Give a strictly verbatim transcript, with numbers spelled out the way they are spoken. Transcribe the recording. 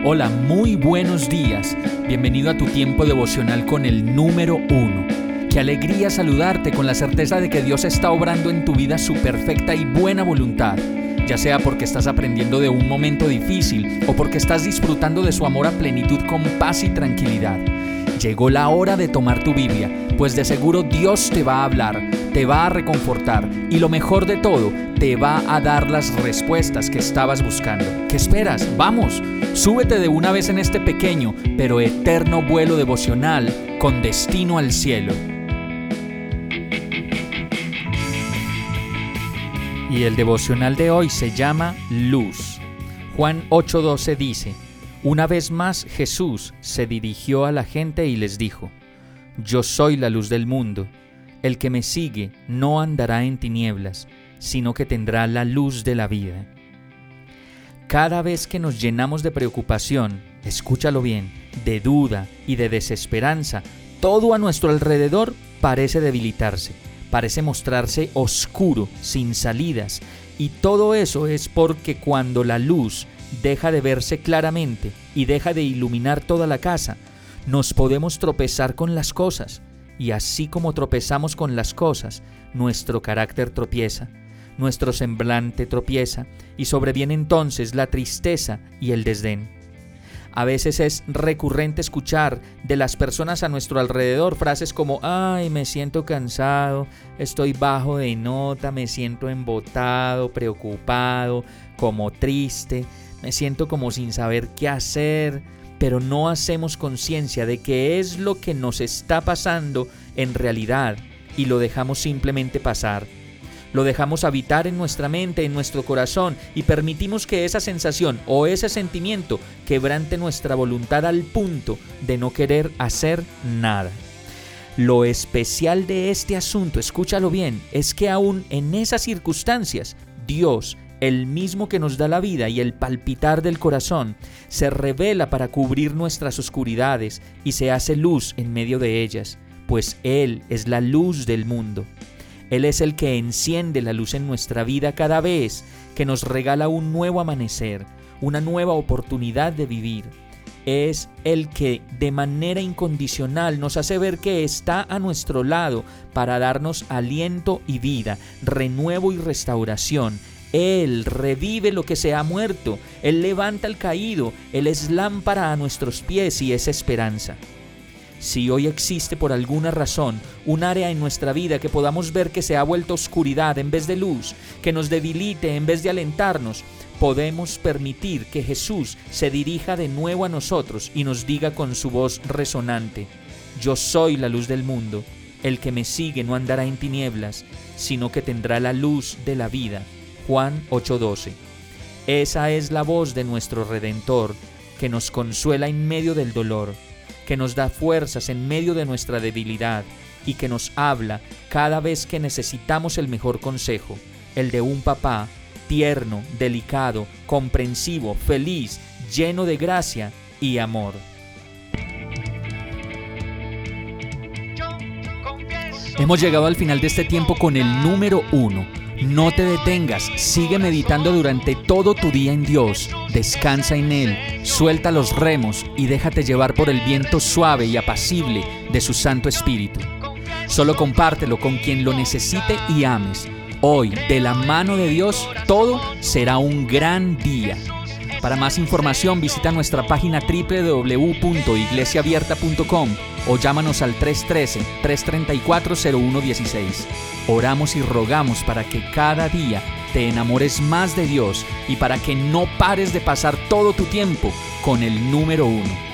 Hola, muy buenos días. Bienvenido a tu tiempo devocional con el número uno. Qué alegría saludarte con la certeza de que Dios está obrando en tu vida su perfecta y buena voluntad, ya sea porque estás aprendiendo de un momento difícil o porque estás disfrutando de su amor a plenitud con paz y tranquilidad. Llegó la hora de tomar tu Biblia, pues de seguro Dios te va a hablar, te va a reconfortar y lo mejor de todo, te va a dar las respuestas que estabas buscando. ¿Qué esperas? ¡Vamos! Súbete de una vez en este pequeño pero eterno vuelo devocional con destino al cielo. Y el devocional de hoy se llama Luz. Juan ocho doce dice: Una vez más Jesús se dirigió a la gente y les dijo: Yo soy la luz del mundo. El que me sigue no andará en tinieblas, sino que tendrá la luz de la vida. Cada vez que nos llenamos de preocupación, escúchalo bien, de duda y de desesperanza, todo a nuestro alrededor parece debilitarse, parece mostrarse oscuro, sin salidas, y todo eso es porque cuando la luz deja de verse claramente y deja de iluminar toda la casa, nos podemos tropezar con las cosas, y así como tropezamos con las cosas, nuestro carácter tropieza, nuestro semblante tropieza, y sobreviene entonces la tristeza y el desdén. A veces es recurrente escuchar de las personas a nuestro alrededor frases como: ay, me siento cansado, estoy bajo de nota, me siento embotado, preocupado, como triste, me siento como sin saber qué hacer, pero no hacemos conciencia de qué es lo que nos está pasando en realidad y lo dejamos simplemente pasar. Lo dejamos habitar en nuestra mente, en nuestro corazón, y permitimos que esa sensación o ese sentimiento quebrante nuestra voluntad al punto de no querer hacer nada. Lo especial de este asunto, escúchalo bien, es que aún en esas circunstancias, Dios, el mismo que nos da la vida y el palpitar del corazón, se revela para cubrir nuestras oscuridades y se hace luz en medio de ellas, pues Él es la luz del mundo. Él es el que enciende la luz en nuestra vida cada vez que nos regala un nuevo amanecer, una nueva oportunidad de vivir. Es el que de manera incondicional nos hace ver que está a nuestro lado para darnos aliento y vida, renuevo y restauración. Él revive lo que se ha muerto, Él levanta al caído, Él es lámpara a nuestros pies y es esperanza. Si hoy existe por alguna razón un área en nuestra vida que podamos ver que se ha vuelto oscuridad en vez de luz, que nos debilite en vez de alentarnos, podemos permitir que Jesús se dirija de nuevo a nosotros y nos diga con su voz resonante: Yo soy la luz del mundo, el que me sigue no andará en tinieblas, sino que tendrá la luz de la vida. Juan ocho doce. Esa es la voz de nuestro Redentor, que nos consuela en medio del dolor, que nos da fuerzas en medio de nuestra debilidad y que nos habla cada vez que necesitamos el mejor consejo, el de un papá tierno, delicado, comprensivo, feliz, lleno de gracia y amor. Hemos llegado al final de este tiempo con el número uno. No te detengas, sigue meditando durante todo tu día en Dios, descansa en Él, suelta los remos y déjate llevar por el viento suave y apacible de su Santo Espíritu. Solo compártelo con quien lo necesite y ames. Hoy, de la mano de Dios, todo será un gran día. Para más información visita nuestra página doble u doble u doble u punto iglesia abierta punto com o llámanos al tres uno tres, tres tres cuatro, cero uno uno seis. Oramos y rogamos para que cada día te enamores más de Dios y para que no pares de pasar todo tu tiempo con el número uno.